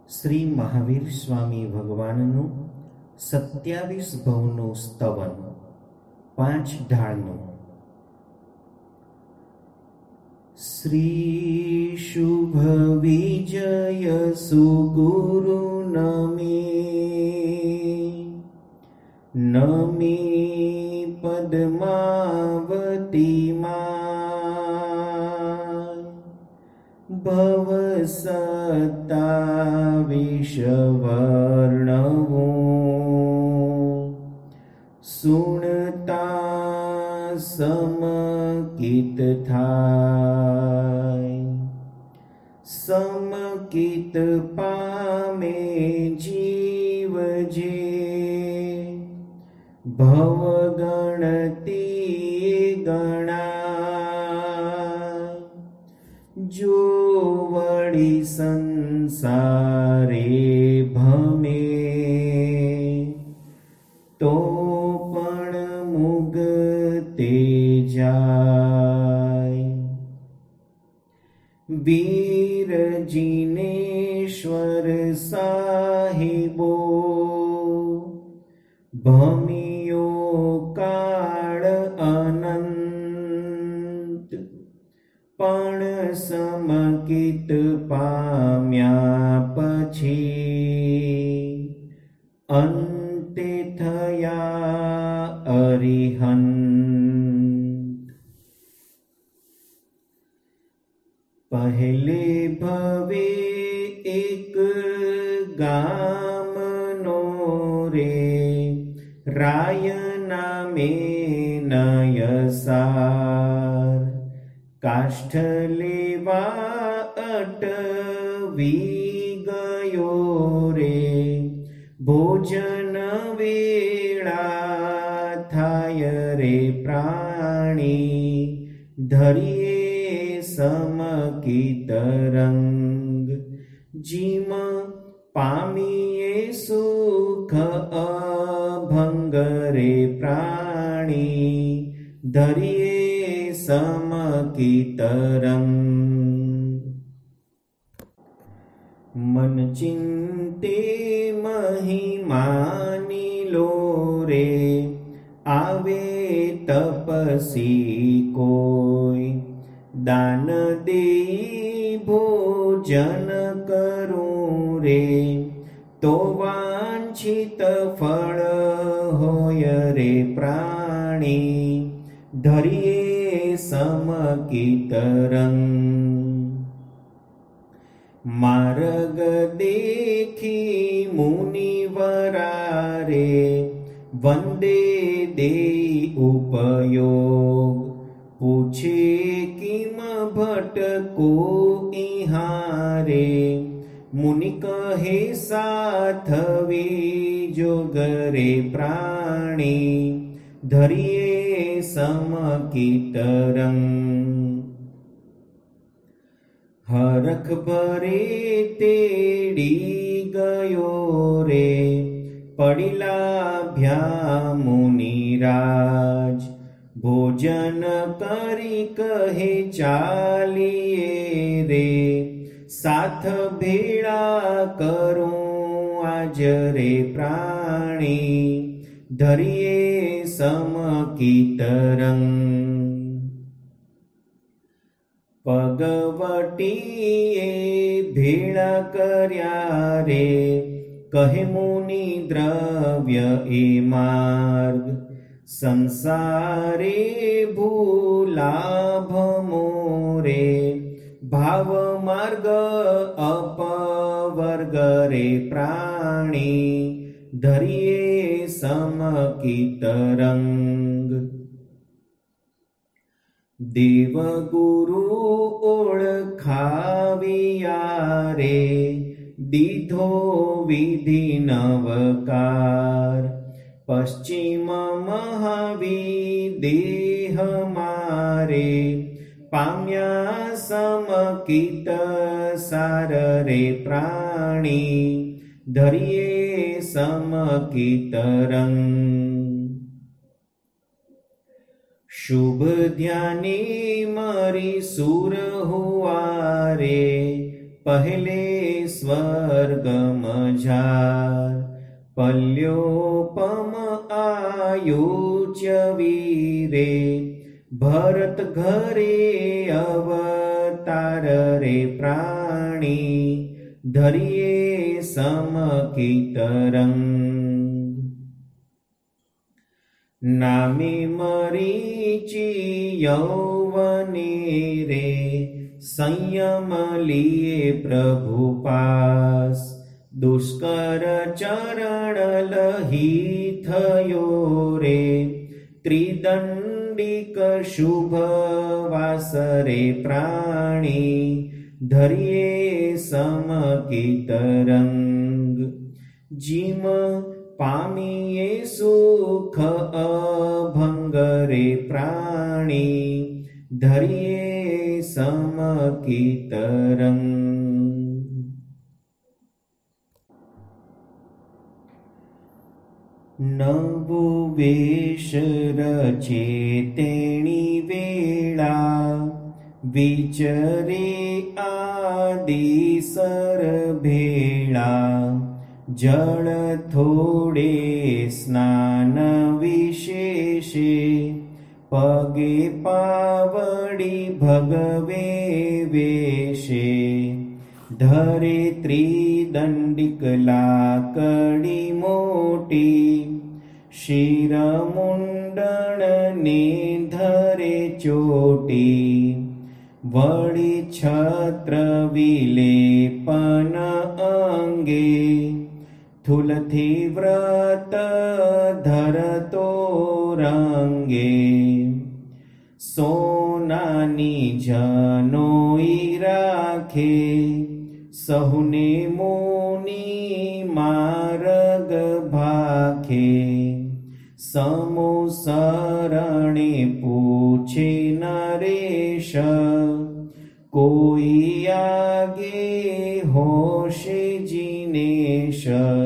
શ્રી મહાવીર સ્વામી ભગવાનનું 27 ભવનું સ્તવન 5 ઢાળનું. શ્રી શુભ વિજય સુગુરુ નમી પદ્માવતી માં ભવ સત્તાવીશ વર્ણવો સુણતા સમકિત થાય. સમકિત પામે જીવ જે ભવ ગણતી ગણા. જો વળી સંસારે ભમે તો પણ મુક્તે જાય. વીર જીનેશ્વર સાહિબો ભમિયો કાળ અનંત પણ સમકિત પામ્યા પછી અંતે થયા અરિહંત. પહેલે ભવે એક ગામનો રે રાય નામે નયસાર. કાષ્ઠ લેવા અટવી ગયો રે ભોજન વેળા થાય રે પ્રાણી. ધરીએ સમકિત રંગ જીમ પામીએ સુખ અભંગ રે પ્રાણી. ધરીએ સમકિત રંગ. મન ચિંતે મહિમાની લો રે આવે તપસી કોઈ. દાન દેઈ ભોજન કરું રે તો વાંછિત ફળ હોય રે પ્રાણી. ધરીએ સમકિત રંગ. માર્ગ દેખી મુનિવરા રે વંદે દેઈ ઉપયોગ. પૂછે કિમ ભટકો ઇહારે મુનિ કહે સાથવી જોગ રે પ્રાણી. ધરીએ સમકિત રંગ. હરખ ભરે તેડી ગયો રે પડીલા ભ્યા મુનિરાજ. ભોજન કરી કહે ચાલીએ રે સાથ ભેળા કરું આજ રે પ્રાણી. ધરીએ સમકિત રંગ. પગવટીએ ભેળા કર્યા રે કહે મુનિ દ્રવ્ય એ માર્ગ. સંસારે ભૂલાભ મોરે ભાવ માર્ગ અપવર્ગ રે પ્રાણી. ધરીએ સમકિત રંગ. દેવગુરુ ઓળખાવિયા રે દીધો વિધિ નવકાર. પશ્ચિમ મહાવિદેહ મારે પામ્યા સમકિત સાર રે પ્રાણી. ધરીએ સમકિત રંગ. શુભ ધ્યાને મારી સુર હુઆ રે पहले स्वर्गम जार। पल्योपम आयुच्य वीरे, भरत घरे अवतार रे प्राणी। धरिये समकित रंग। नामे मरीचि यौवने रे, संयम लिए प्रभु पास। दुष्कर चरण लही थयो रे, त्रिदंडिक शुभ वासरे प्राणी। धरिये समकित रंग। जिम पामिये सुख अभंग रे प्राणी। धरिये समकित रंग। नवो वेश रचे तेणी वेळा, विचरे आदि सर भेळा। जल थोडे स्नान विशेषे, पगे पावडी भगवे वेशे। धरे त्रिदंडिक लाकडी मोटी, शिरमुंडन ने धरे चोटी। वडी छत्र विलेपन अंगे, थुलथी व्रत धरतो रंगे। सोनानी जनोई राखे, सहुने मुनि मार्ग भाखे। समो सरणे पूछे नरेश, कोई आगे होशे जिनेश।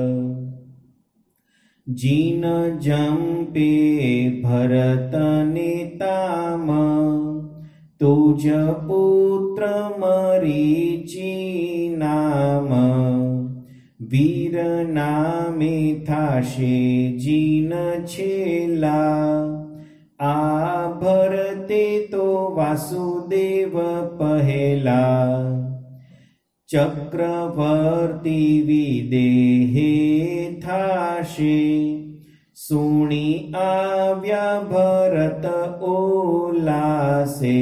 जिन जंपे भरत नेताम, तुज पुत्र मरीचि नाम। वीर नामे थाशे जिन छेला, आ भरते तो वासुदेव पहेला। चक्रवर्ती विदेहे थाशे, सुणी आव्या भरत ओलासे।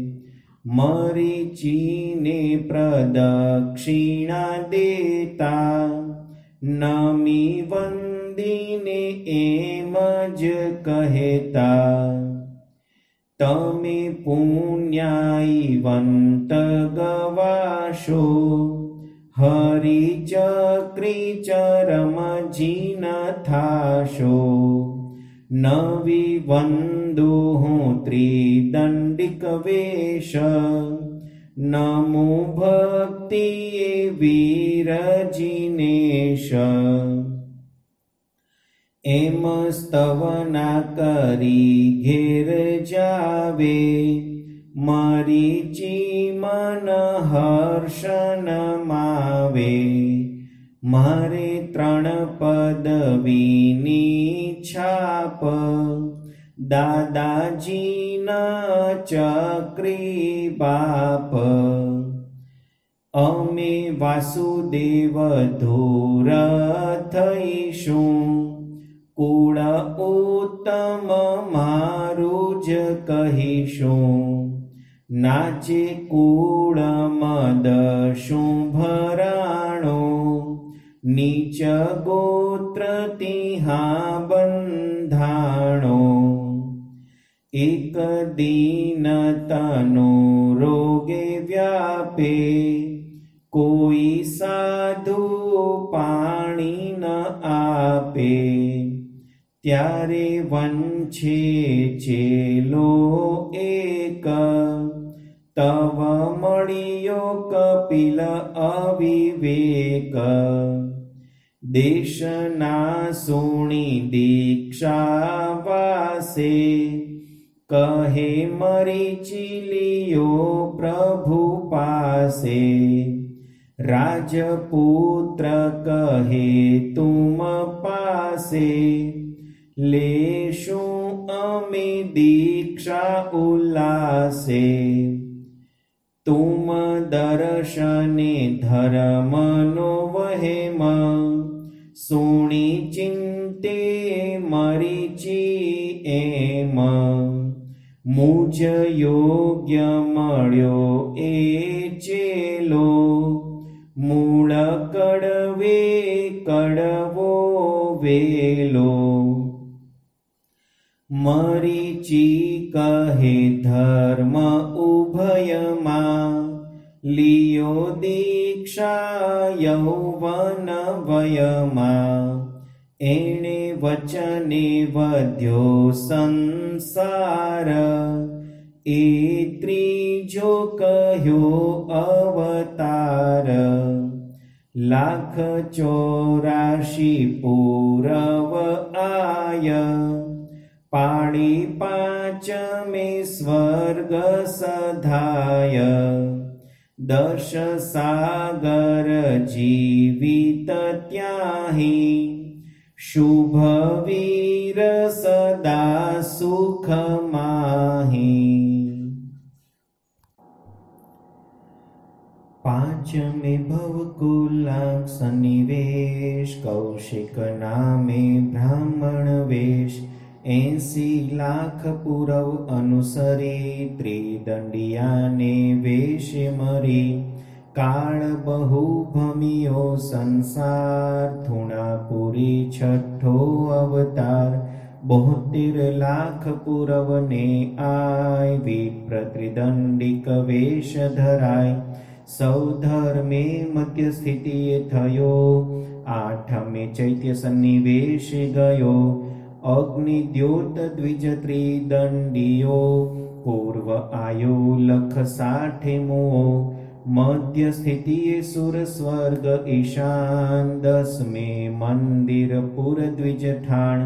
मरीचिने प्रदक्षिणा देता, नमी वंदीने एमज कहेता। तमे पुण्याईवंत गवाशो, हरिचक्री चरम जीन थाशो। नवी वंदो हूँ त्रिदंडिक वेश, नमो भक्ति वीर जिनेश। एम स्तवना करी घेर जावे, मरीचि मन हर्षन मावे। मारे 3 पदवीनी छाप, दादाजी न चक्री बाप। अमे वासुदेव धूर थईशुं, कूळ उत्तम मारुज कहीशुं। नाचे कूळ मद शुंभराणो, नीच गोत्र तिहा बंधाणो। एक दीन तनु रोगे व्यापे, कोई साधु पाणी न आपे। त्यारे वंछे चेलो एक, तव मळियो कपिल अविवेक। देशना सोणी दीक्षा वासे, कहे मरीचि लियो प्रभु पासे। राजपुत्र कहे तुम पासे, लेशु अमे दीक्षा उल्लासे। तुम दर्शने धर्मनो वहेम, सुणी चिंते मरीचि एम। मुझ योग्य मळ्यो ए चेलो, मूळ कड़वे कड़वो वेलो। मरीचि कहे धर्म उभयमा, लियो दीक्षा यौवन वयमा। एणे वचने वध्यो संसार, ए त्रीजो कह्यो अवतार। 1,84 पूरव आय, पाळी 5 स्वर्ग सधाय। 10 सागर जीवित त्याही, शुभ वीर सदा सुख माही। 5 भवकुलां सन्निवेश, कौशिक नामे ब्राह्मण वेश। 80 लाख पुरव अनुसरी, त्रिदंडियाने वेश मरी। काळ बहु भमियो संसार, थुणापुरी 6ठो अवतार। 72 लाख पुरवने आय, विप्र त्रिदंडिक वेश धराय। 100 धर्मे मध्य स्थितिए थयो, 8 चैत्य सन्निवेश गयो। अग्नि द्योत द्विज त्रिदंडियो, पूर्व आयो 1,60 मुओ। मध्य स्थितिए सुर स्वर्ग ईशान, 10 मंदिर पुर द्विज ठाण।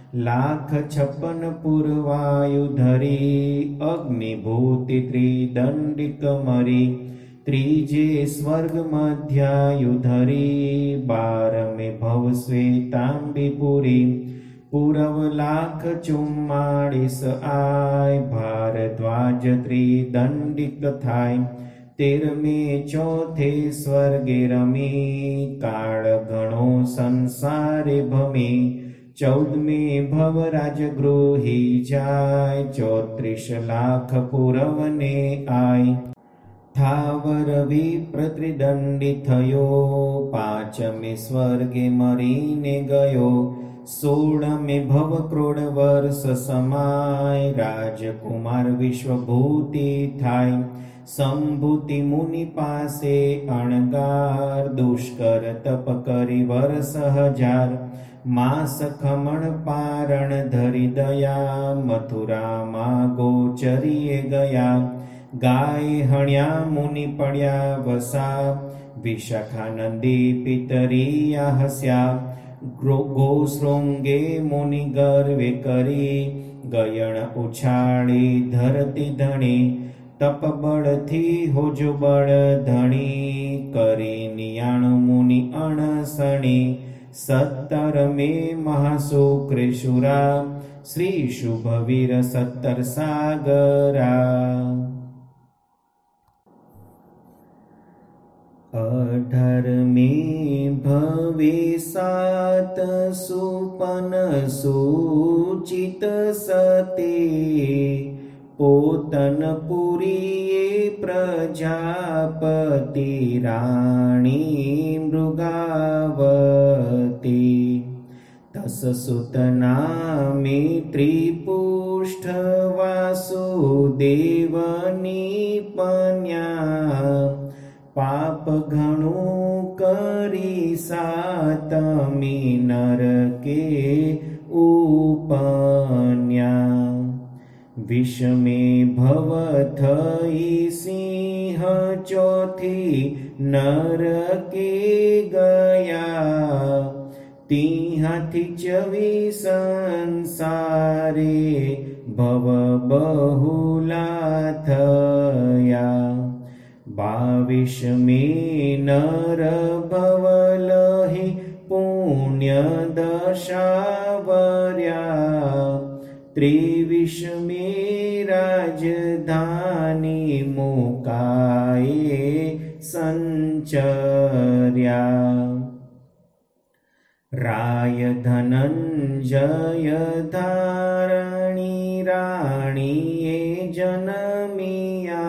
1,56 पूर्वायु धरी, अग्निभूति त्रिदंडिक मरी। त्रिजे स्वर्ग मध्यायु धरी, 12 भव श्वेतांबीपुरी। पूरव 1,44 आय, भारद्वाज त्रिदंडिक थाय। 13 चौथे स्वर्गे रमी, काळ घणो संसारे भमी। 14 भव राजगृही जाय, 34 लाख पुरवने आय। थावर विप्र त्रिदंडी थयो, 5 स्वर्गे मरीने गयो। 16 भव क्रोड़ वर्ष समाय, राजकुमार विश्वभूति थाय। संभूति मुनि पासे अणगार, दुष्कर तप करी वर्ष 1000। मास खमण पारण धरी दया, मथुरा मा गोचरिए गया। गाय हण्या मुनि पड्या वसा, विशाखानंदी पितरिया हस्या। गोश्रृंगे मुनि गर्वे करी, गयण उछाड़ी धरती धणी। तप बळथी होजो बळ धणी, करी नियाण मुनि अणसणी। 17 महाशुक्रेशुरा, श्री शुभवीर 17 सागरा। 18 भवे 7 सुपन सूचित सते, पोतनपुरीये प्रजापति राणी मृगावती। 10 सुतनामे त्रिपुष्ठ वासुदेवनी पन्या। पाप घणु करी 7मी नरके उपन्या। 20 भव थई सिंह चौथी नरके गया। 23 संसारे भव बहुला थया। 22 नर भवलहि पुण्य दशावर्या 23 राजधानी मुकाये संचर्या राय धनंजय धारणी राणीए जन्मिया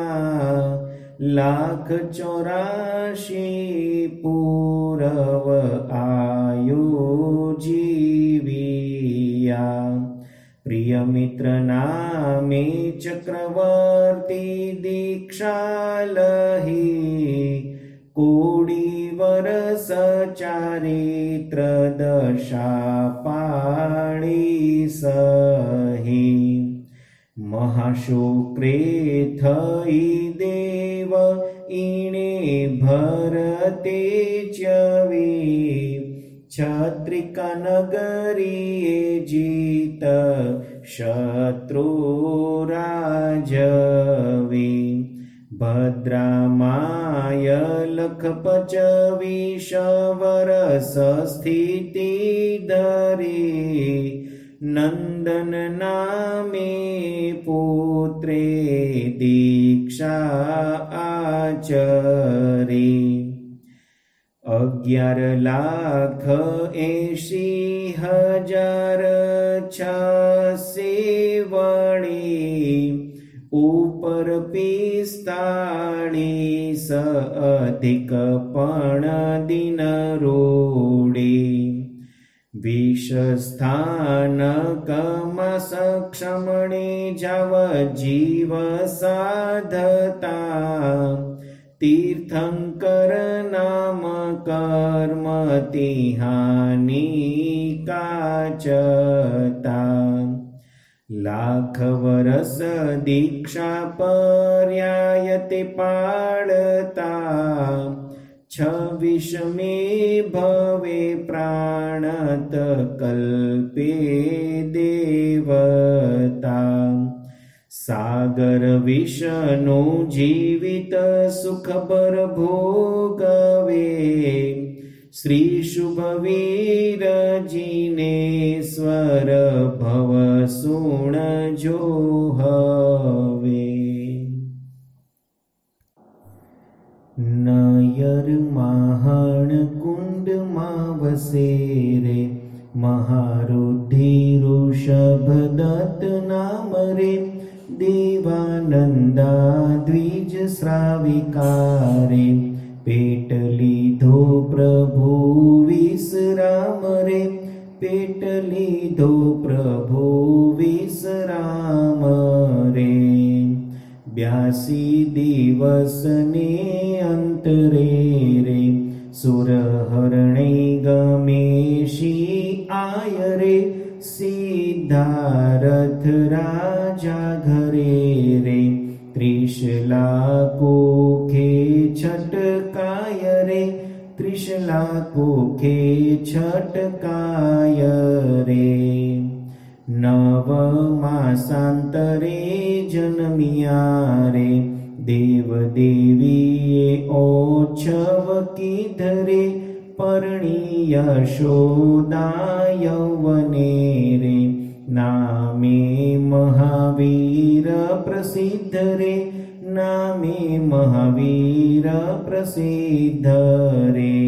184 पूरव आयु जीविया प्रिय मित्र नामे चक्रवर्ती दीक्षा लही 20 वर्ष चारित्र दशा पाळी सही महाशुक्रे थई देव ईणे भरते चवी क्षत्रिका नगरीए जीत शत्रु राजवी भद्रामाय 125 वर्ष स्थिति धरी नंदन नामे पुत्रे दीक्षा आचरी 11,80,000 वणी ऊपर 45 अधिक पण दिन रूढी 20 स्थानक मास क्षमणे जाव जीव साधता तीर्थंकर नाम कर्म तिहानी काचता 1,00,000 वर्ष दीक्षा पर्यायते पाळता 26 भवे प्राणत कल्पे देवता सागर विष्णु जीवित सुखबर भोगवे श्री शुभवीर जिनेश्वर भव सुण जो हवे नयर माहण कुंड मावसे रे महारुद्धि ऋषभ दत्त नाम रे देवानंदा द्विज श्राविकारे पेट लीधो प्रभु विश्राम रे पेट लीधो प्रभु विश्राम रे 82 दिवस ने अंतरे रे सुरहरणे गमेशी आय रे सिद्धारथ राजा घरे रे 30 लाखोखे छटकाय रे 30 लाखोखे छटकाय रे 9 मासांतरे जन्मिया रे देव देवीए ओच्छव कीधरे परणी यशोदा यौवने रे नामे महावीर प्रसिद्ध रे नामे महावीर प्रसिद्ध रे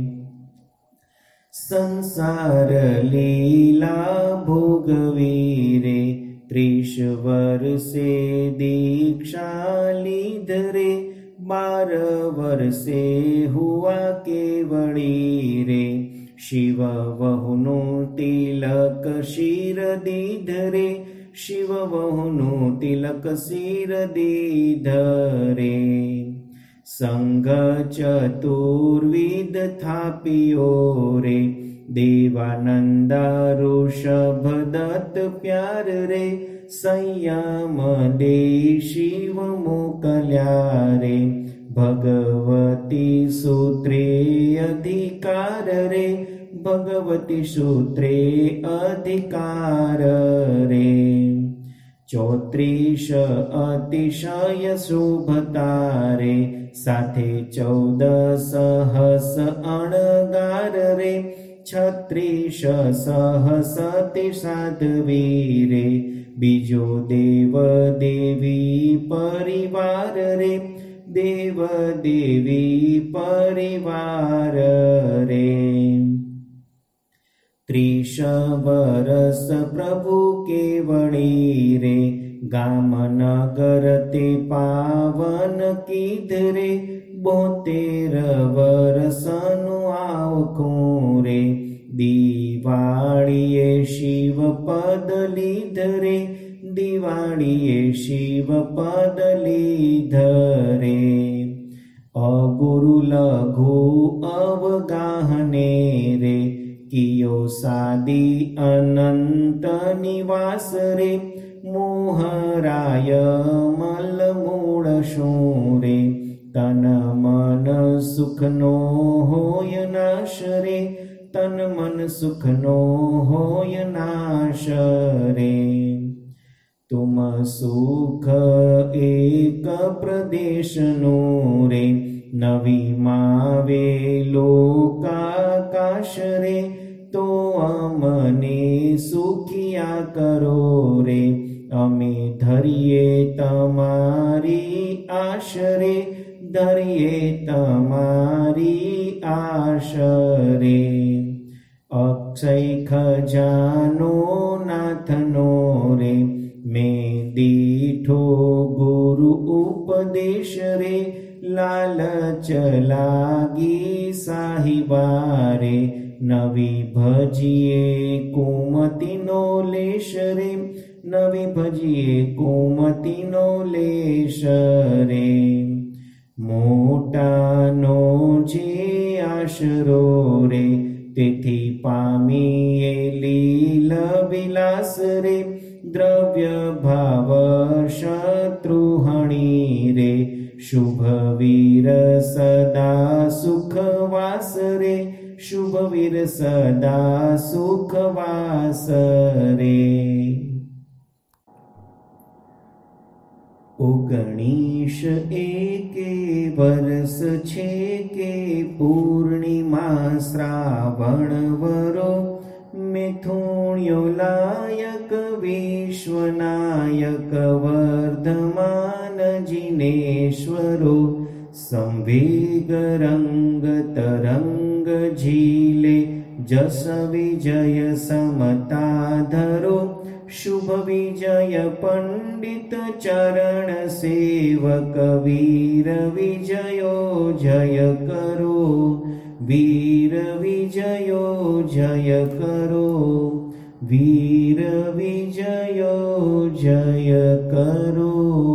संसार लीला भोगवीरे 30 वर्षे दीक्षा लीधरे 12 वर्षे हुआ केवड़ी रे शिव वहुनु तिलक शिर दीधरे शिव वहुनु तिलक शिर दीधरे संघ चतुर्विद थापियो रे देवानंदा ऋषभ दत्त प्यार रे संयम दे शिव मोकल्या रे भगवती सूत्रे अधिकार रे भगवती सूत्रे अधिकार रे 34 अतिशय शुभता रे સાથે 14 સહસ અણગાર રે, 36 સહસ તે સાધ્વી રે, બીજો દેવ દેવી પરિવાર રે, દેવ દેવી પરિવાર રે. 30 વરસ પ્રભુ કેવળી રે, ગામ નગર તે પાવન કીધ રે, 72 વરસનું આવખું રે, દિવાળીએ શિવ પદ લીધ રે, દિવાળીએ શિવ પદ લીધ રે. અગુરુ લઘુ અવગાહને રે, કિયો સાદી અનંત નિવાસ રે, મોહરાય મલ મૂળ શું રે, તન મન સુખનો હોય નાશ રે, તન મન સુખનો હોય નાશ રે. તુમ સુખ એક પ્રદેશનું રે, નવી માવે લોકાકાશ રે, તો અમને સુખિયા કરો રે, અમે ધરીએ તમારી આશ રે, ધરીએ તમારી આશ રે. અક્ષય ખજાનો નાથનો રે, મેં દીઠો ગુરુ ઉપદેશ રે, લાલચ લાગી સાહિબા રે, નવી ભજીએ કુમતીનો લેશ રે, નવી ભજીએ કુમતીનો લેશ રે. મોટાનો જે આશરો રે, તેથી પામીએ લીલ વિલાસ રે, દ્રવ્ય ભાવ શત્રુહણી રે, શુભ વીર સદા સુખવાસ રે, શુભ વીર સદા સુખવાસ રે. 19 એકે વર્ષ છે કે પૂર્ણિમા શ્રાવણ વરો, મિથુન્યો લાયક વિશ્વનાયક વર્ધમાન જિનેશ્વરો, સંવેગ રંગ તરંગ ઝીલે, જસ વિજય સમતા ધરો, શુભ વિજય પંડિત ચરણ સેવક, વીર વિજયો જય કરો, વીર વિજયો જય કરો, વીર વિજયો જય કરો.